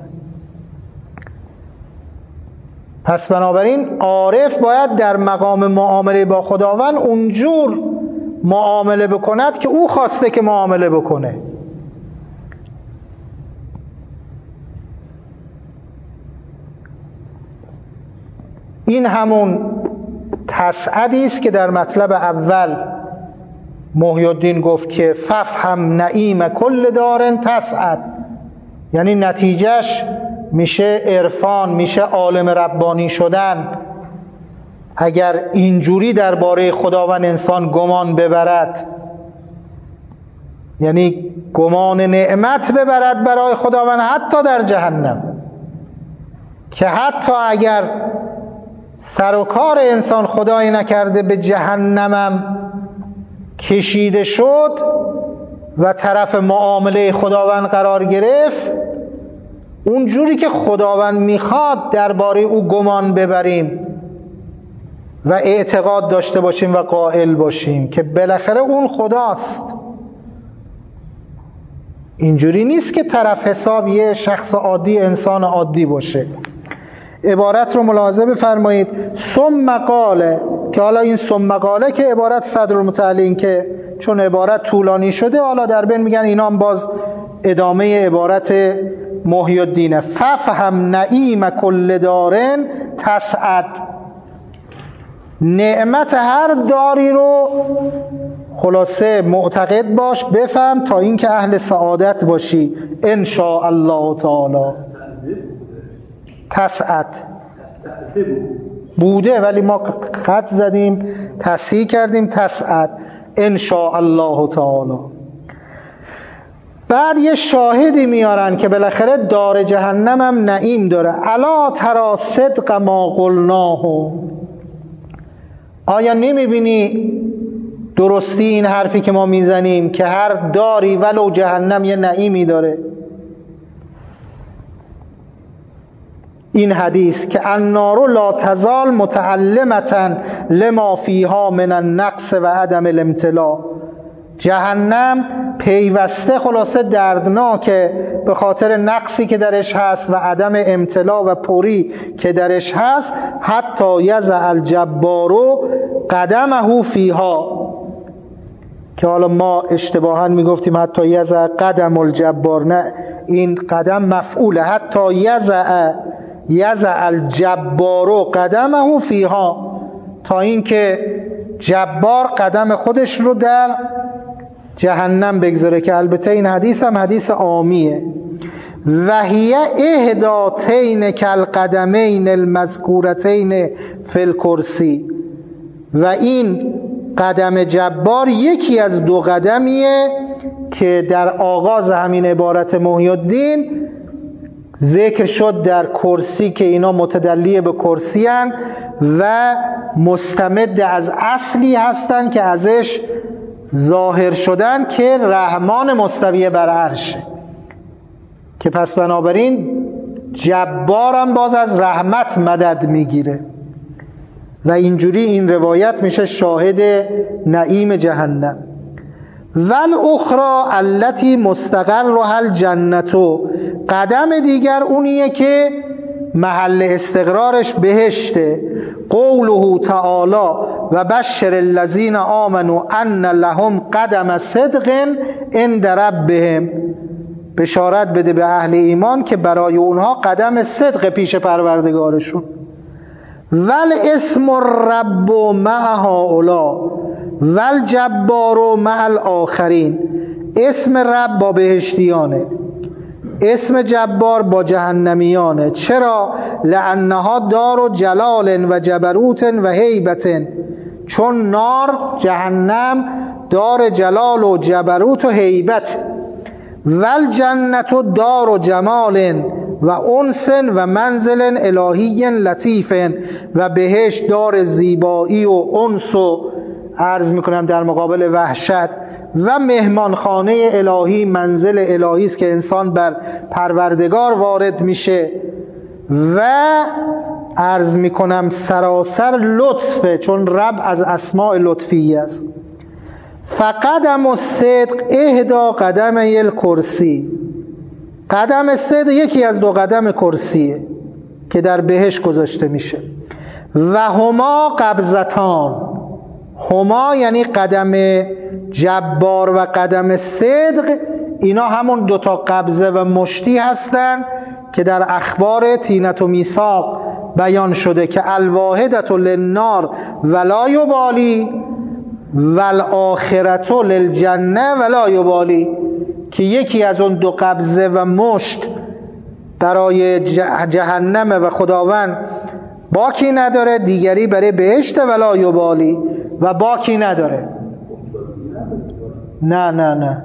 پس بنابراین عارف باید در مقام معامله با خداوند اونجور معامله بکند که او خواسته که معامله بکنه. این همون تصعیدی است که در مطلب اول محی الدین گفت که ففهم نعیم کل دارن تسعد، یعنی نتیجهش میشه عرفان، میشه عالم ربانی شدن. اگر اینجوری درباره خداوند انسان گمان ببرد، یعنی گمان نعمت ببرد برای خداوند حتی در جهنم، که حتی اگر سر و کار انسان خدایی نکرده به جهنمم کشیده شد و طرف معامله خداوند قرار گرفت، اونجوری که خداوند میخواد درباره او گمان ببریم و اعتقاد داشته باشیم و قائل باشیم که بالاخره اون خداست. اینجوری نیست که طرف حساب یه شخص عادی، انسان عادی باشه. عبارت رو ملاحظه بفرمایید. ثم قاله، که حالا این ثم قاله که عبارت صدرالمتعلین که چون عبارت طولانی شده، حالا در بین میگن اینا هم باز ادامه عبارت محی الدینه. ففهم نعیم کل دارن تسعد، نعمت هر داری رو خلاصه معتقد باش، بفهم تا اینکه اهل سعادت باشی ان شاء الله تعالی. تسعد بوده ولی ما خط زدیم تصحیح کردیم تسعد ان شاء الله تعالی. بعد یه شاهدی میارن که بالاخره دار جهنم هم نعیم داره. الا ترى صدق ما قلناه، آیا نمیبینی درستی این حرفی که ما میزنیم که هر داری ولو جهنم یه نعیمی داره؟ این حدیث که النار لا تزال متعلمة لما فیها من النقص و عدم الامتلاء، جهنم پیوسته خلاصه دردناکه به خاطر نقصی که درش هست و عدم امتلا و پری که درش هست. حتی یضع الجبار قدمه فیها، که حالا ما اشتباها میگفتیم حتی یضع قدم الجبار، نه این قدم مفعوله. حتی یضع الجبار قدمه فیها، تا اینکه جبار قدم خودش رو در جهنم بگذاره، که البته این حدیث هم حدیث عامیه. و هی احداتین کالقدمین المذکورتین فی الکرسی، و این قدم جبار یکی از دو قدمیه که در آغاز همین عبارت محی الدین ذکر شد در کرسی، که اینا متدلیه به کرسی هن و مستمد از اصلی هستن که ازش ظاهر شدن که رحمان مستوی بر عرشه، که پس بنابراین جبارم باز از رحمت مدد میگیره و اینجوری این روایت میشه شاهد نعیم جهنم. والاخرى التي مستقرها الجنة، قدم دیگر اونیه که محل استقرارش بهشته. قوله تعالی و بشر الذین آمنوا ان لهم قدم صدق عند ربهم، بشارت بده به اهل ایمان که برای اونها قدم صدق پیش پروردگارشون. والاسم الرب مع هؤلاء والجبار مع الاخرین، اسم رب با بهشتیانه، اسم جبار با جهنمیانه. چرا؟ لانها دار جلال و جبروت و هیبت، چون نار جهنم دار جلال و جبروت و هیبت. والجنت دار جمال و انس و منزل الهی لطیف، و بهشت دار زیبایی و انس و عرض میکنم در مقابل وحشت و مهمانخانه الهی، منزل الهی است که انسان بر پروردگار وارد میشه و عرض میکنم سراسر لطفه، چون رب از اسماء لطفی است. فقدم الصدق اهدا قدمی الکرسی، قدم صدق یکی از دو قدم کرسیه که در بهشت گذاشته میشه. و هما قبضتان، هما یعنی قدم جبار و قدم صدق، اینا همون دوتا قبضه و مشتی هستن که در اخبار تینت و میثاق بیان شده که الواحدة للنار ولا یبالی والآخرة للجنه ولا یبالی، که یکی از اون دو قبضه و مشت برای جهنم و خداوند باکی نداره، دیگری برای بهشت ولا یبالی و باکی نداره. نه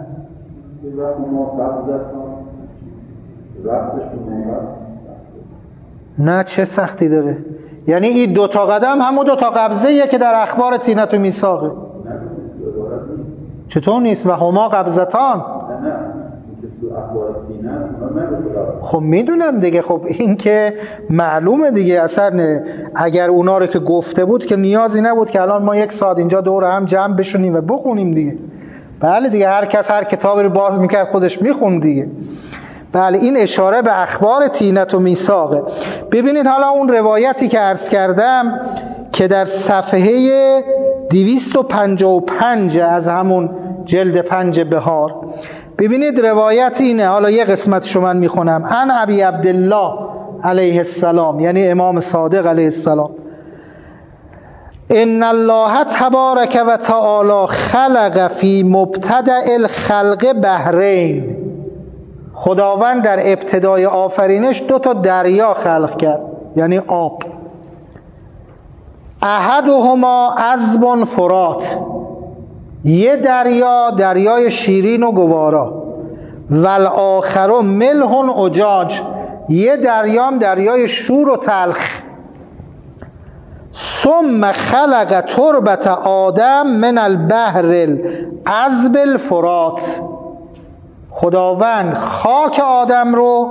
نه چه سختی داره؟ یعنی این دوتا قدم همون دوتا قبضه یه که در اخبار تینت و میثاقه. چطور نیست؟ و هما قبضتان. خب میدونم دیگه، خب این که معلومه دیگه، اصلا اگر اونا رو که گفته بود که نیازی نبود که الان ما 1 ساعت اینجا دور هم جمع بشونیم و بخونیم دیگه. بله دیگه، هر کس هر کتابی رو باز میکرد خودش میخوند دیگه. بله این اشاره به اخبار تینت و میثاقه. ببینید حالا اون روایتی که عرض کردم که در صفحه 255 از همون جلد 5 بهار، ببینید روایت اینه، حالا یه قسمتشو من میخونم. عن ابی عبدالله علیه السلام، یعنی امام صادق علیه السلام: ان الله تبارک و تعالی خلق فی مبتدأ الخلق بحرین. خداوند در ابتدای آفرینش 2 تا دریا خلق کرد، یعنی آب. احدهما عذب فرات، یه دریا دریای شیرین و گوارا. والآخر ملح اجاج، یه دریام دریای شور و تلخ. ثم خلق تربت آدم من البحر العذب الفرات. خداوند خاک آدم رو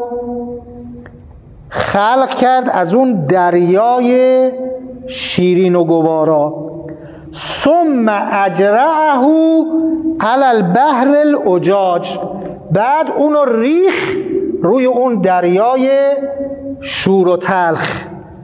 خلق کرد از اون دریای شیرین و گوارا. ثم اجرعه علی البحر الاجاج، بعد اونو ریخ روی اون دریای شور و تلخ.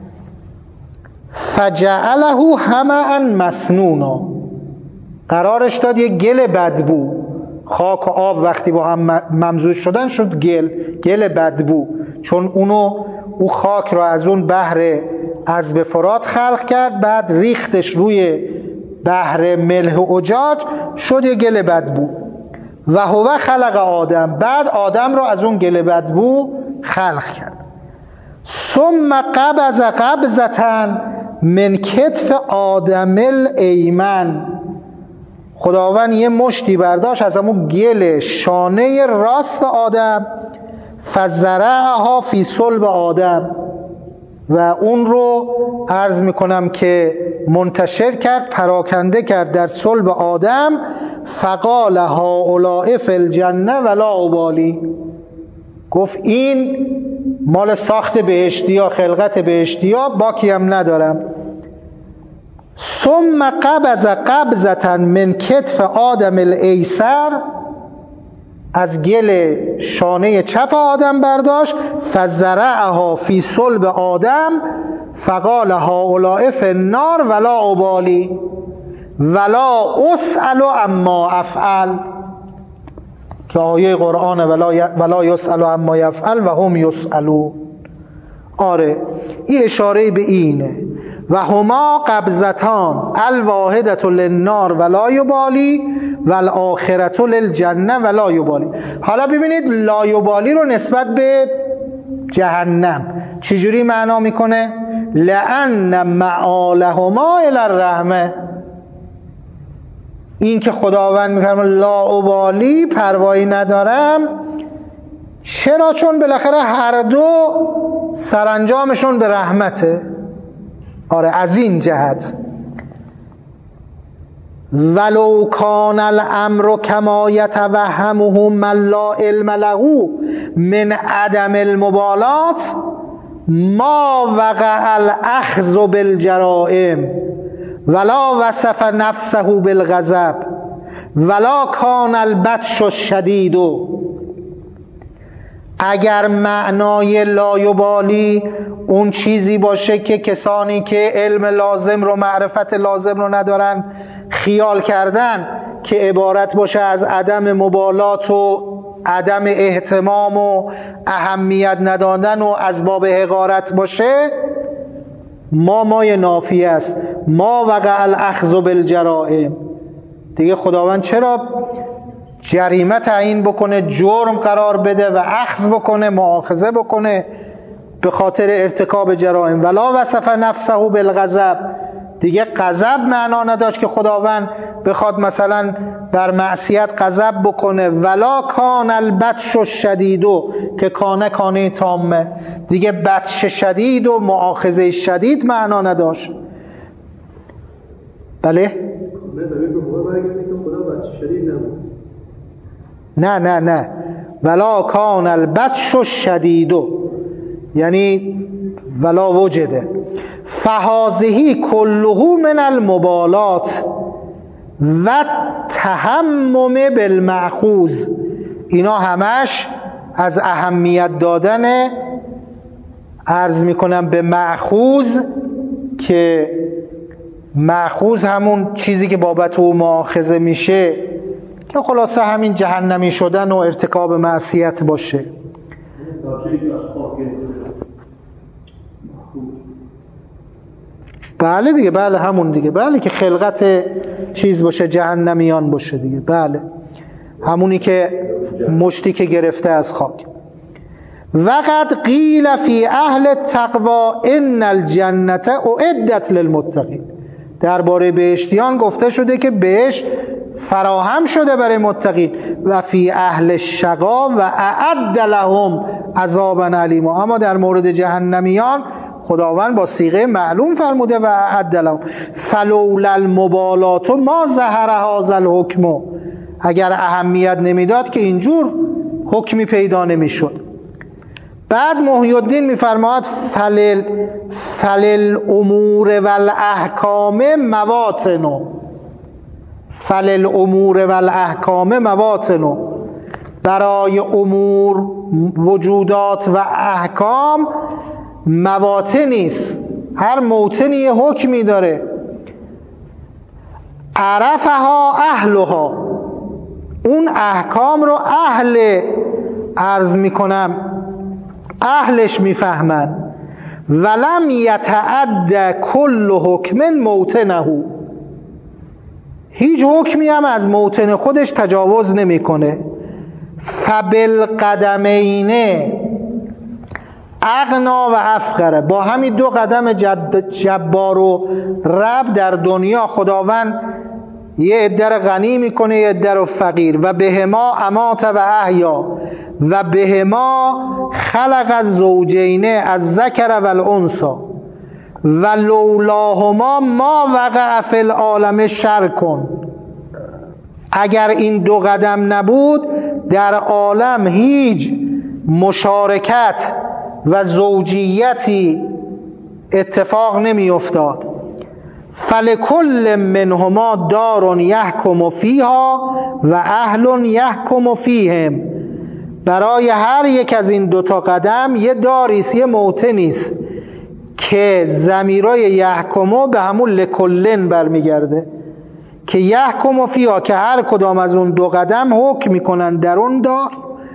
فجعله هماً مسنونا، قرارش داد یه گل بدبو. خاک و آب وقتی با هم ممزوج شدن شد گل بدبو، چون او خاک رو از اون بحر عذب فرات خلق کرد، بعد ریختش روی بحر ملح و اجاج شد یه گل بدبو. و هو خلق آدم، بعد آدم رو از اون گل بدبو خلق کرد. ثم قبض قبضة من کتف آدم الایمن، خداوند یه مشتی برداشت از همون گل شانه راست آدم. فزرعها فی صلب آدم، و اون رو عرض میکنم که منتشر کرد، پراکنده کرد در صلب آدم. فقال هؤلاء فی الجنه ولا ابالی، گفت این مال ساخت بهشتیا، خلقت بهشتیا، باکی هم ندارم. ثم قبض قبضة من کتف آدم الایسر، از گل شانه چپ آدم برداشت. فزرعها فی صلب آدم فقال هؤلاء فی النار ولا ابالی ولا اسأل عما افعل، که آیه قرآن ولا یسأل عما یفعل و هم یسألون. آره این اشاره به اینه. و هما قبضتان الواحدة للنار ولا یبالی والآخرة للجنه ولا یبالی. حالا ببینید لا یبالی رو نسبت به جهنم چجوری معنا میکنه؟ لأن معالهما الی الرحمه، این که خداوند میفرمه لا ابالی، پروایی ندارم. چرا؟ چون بالاخره هر دو سرانجامشون به رحمته. آره از این جهت. ولو کان الامر کما یتوهمه من لا علم له من عدم المبالات ما وقع الاخذ بالجرائم ولا وصف نفسه بالغضب ولا کان البطش الشدید. اگر معنای لا یبالی اون چیزی باشه که کسانی که علم لازم رو، معرفت لازم رو ندارن، خیال کردن که عبارت باشه از عدم مبالات و عدم اهتمام و اهمیت ندادن و از باب حقارت باشه، مای نافی است. ما وقع الاخذ بالجرائم، دیگه خداوند چرا جریمه تعیین بکنه، جرم قرار بده و اخذ بکنه، مؤاخذه بکنه به خاطر ارتکاب جرائم؟ ولا وصف نفسه بالغضب، دیگه غضب معنا نداشت که خداوند بخواد مثلا بر معصیت غضب بکنه. ولا کان البطش الشدید، که کانه تامه، دیگه بطش شدید و مؤاخذه شدید معنا نداشت. بله؟ نه ولا کان البطش الشدید، یعنی ولا وجده. فهذه كله من المبالات و تهمم بالمأخوذ، اینا همش از اهمیت دادن، عرض میکنم به مأخوذ، که مأخوذ همون چیزی که بابت او مؤاخذه میشه، که خلاصه همین جهنمی شدن و ارتکاب معصیت باشه. بله دیگه، بله همون دیگه، بله که خلقت چیز باشه، جهنمیان باشه دیگه، بله همونی که مشتی که گرفته از خاک. وقد قیل فی اهل التقوا ان الجنة اعدت للمتقین، درباره بهشتیان گفته شده که بهشت فراهم شده برای متقین. و فی اهل الشقا و اعد لهم عذابا علیما، اما در مورد جهنمیان خداوند با صیغه معلوم فرموده و اعد لهم. فلولا المبالات ما ظهر هذا الحکم، اگر اهمیت نمیداد که اینجور حکمی پیدا نمیشد. بعد محی الدین میفرماید فلل امور والاحکام مواطن، فلل امور والاحکام مواطن، برای امور، وجودات و احکام مواطنی است، هر موطنی یه حکمی داره. عرفها اهلها، اون احکام رو عرض میکنم اهلش میفهمن. ولم یتعد کل حکم موطنه، هیچ حکمی هم از موطن خودش تجاوز نمیکنه. فبالقدمین اغنا و افقره، با همین دو قدم جبار و رب در دنیا خداوند یه عده رو غنی میکنه، یه عده رو فقیر. و بهما امات و احیا و بهما خلق الزوجین الذکر و الانثی و لولاهما ما وقع فی العالم شرکن، اگر این دو قدم نبود در عالم هیچ مشارکت و زوجیتی اتفاق نمی افتاد. فلکل منهما دار یحکم فیها و اهل یحکم فیهم، برای هر یک از این دوتا قدم یه داریست، یه موطنیست که ضمیرای یحکمو به همون لکلن برمیگرده، که یحکم فیها، که هر کدام از اون دو قدم حکم میکنن در اون دار،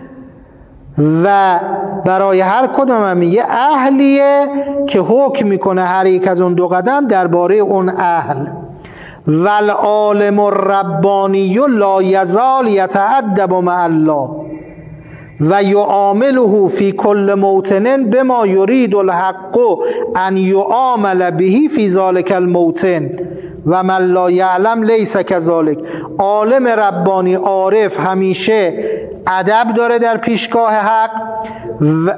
و برای هر کدام هم یه اهلیه که حکم میکنه هر یک از اون دو قدم درباره اون اهل. والعالم الربانی لا یزال یتأدب مع الله و یعامله فی کل موطن بما یرید الحق ان یعامل به فی ذلک الموطن و من لا یعلم لیس کذالک. عالم ربانی عارف همیشه ادب داره در پیشگاه حق و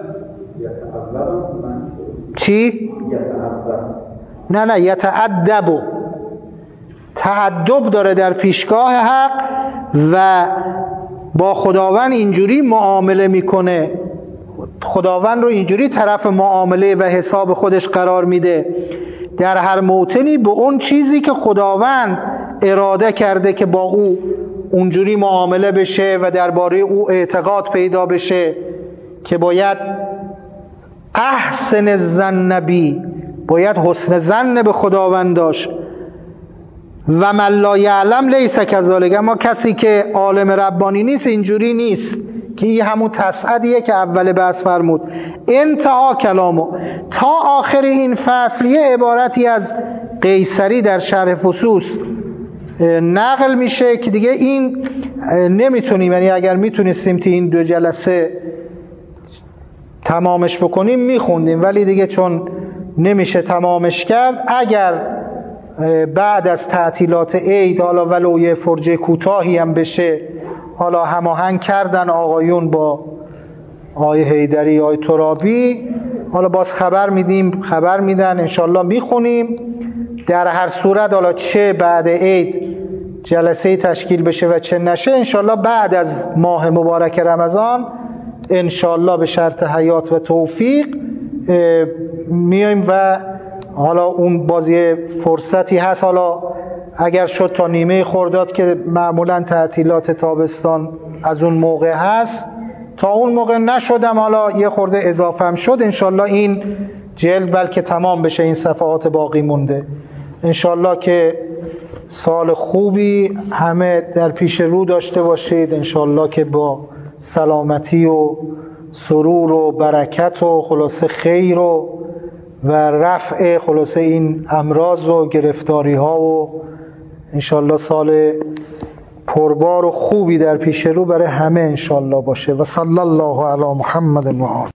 چی؟ نه یتأدب، تأدب داره در پیشگاه حق و با خداوند اینجوری معامله میکنه، خداوند رو اینجوری طرف معامله و حساب خودش قرار میده در هر موطنی به اون چیزی که خداوند اراده کرده که با او اونجوری معامله بشه و درباره او اعتقاد پیدا بشه که باید احسن الظن بی، باید حسن ظن به خداوند داشت. و من لا یعلم لیس کذالک، اما کسی که عالم ربانی نیست اینجوری نیست، که این همون تصعیدیه که اول بحث فرمود. انتها کلامو، تا آخر این فصل یه عبارتی از قیصری در شرح فصوص نقل میشه که دیگه این نمیتونیم، یعنی اگر میتونستیم که این 2 جلسه تمامش بکنیم میخوندیم، ولی دیگه چون نمیشه تمامش کرد، اگر بعد از تعطیلات عید حالا ولو یه فرجه کوتاهی هم بشه، حالا هماهنگ کردن آقایون با آقای حیدری آقای ترابی، حالا باز خبر میدن انشالله میخونیم. در هر صورت حالا چه بعد عید جلسه تشکیل بشه و چه نشه، انشالله بعد از ماه مبارک رمضان انشالله به شرط حیات و توفیق میایم و حالا اون بازی فرصتی هست، حالا اگر شد تا نیمه خرداد که معمولا تعطیلات تابستان از اون موقع هست، تا اون موقع نشدم حالا یه خورده اضافه هم شد، انشالله این جلد بلکه تمام بشه، این صفحات باقی مونده انشالله که سال خوبی همه در پیش رو داشته باشید، انشالله که با سلامتی و سرور و برکت و خلاصه خیر و رفع خلاصه این امراض و گرفتاری ها و انشالله سال پربار و خوبی در پیش رو برای همه انشالله باشه. و صلی الله علی محمد و آله.